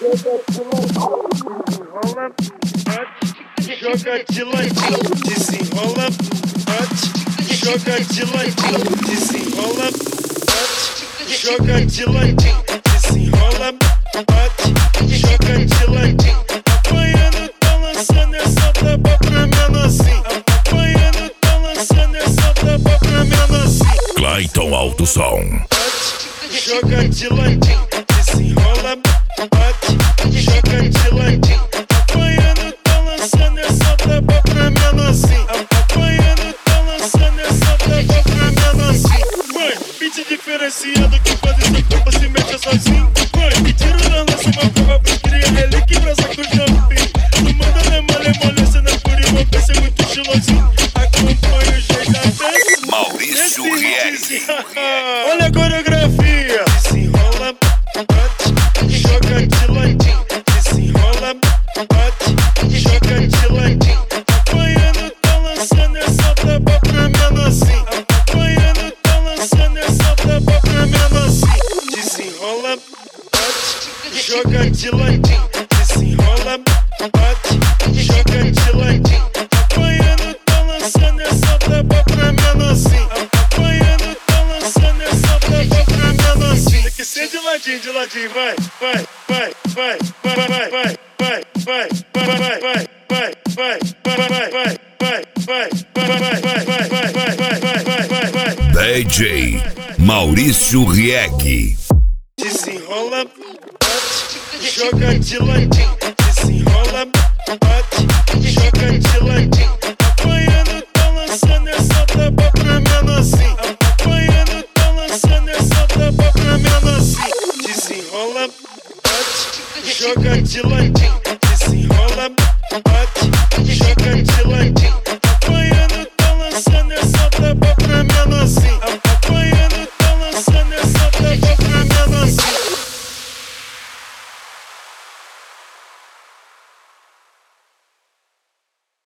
Joga de ladinho, desenrola, bate, joga de ladinho, desenrola, bate, joga de ladinho, desenrola, bate, joga de ladinho. Apanhando, tá lançando essa tapa pra menorzinho. Apanhando, tá lançando essa tapa pra menorzinho. Clayton Alto Som. Bate, joga de ladinho, desenrola, bate, joga de ladinho. Apanhando, tá lançando essa tapa pra menorzinho. Apanhando, tá lançando essa tapa pra menorzinho. Mãe, beat diferenciado que faz essa tapa se mexe sozinho. Mãe, tiro na lança uma prova pra criar relíquia pra saco de ampim. Tu manda na mole, cê não é por igual, pensa é muito estilosinho. Acompanha o jeito da dança. Maurício Rieg. Olha a coreografia. Desenrola, bate, joga de ladinho. Desenrola, bate, joga de ladinho. Apanhando, tá lançando essa tapa pra menorzinho. Apanhando, tá lançando essa tapa pra menorzinho. Desenrola, bate, joga de ladinho. Desenrola, bate, joga de ladinho. Apanhando, tá lançando essa tapa pra menorzinho. Apanhando, tá lançando essa tapa pra menorzinho. Tem que ser de ladinho, vai, vai, vai, vai, vai, vai, vai, vai, vai, vai, vai, vai, vai, vai, vai, vai, vai, DJ Maurício Rieg. desenrola, bate, joga de ladinho. Desenrola, bate, joga de ladinho. Apanhando, tá lançando essa tapa pra menorzinho. Apanhando, tá lançando essa tapa pra menorzinho. Desenrola, bate, joga de ladinho.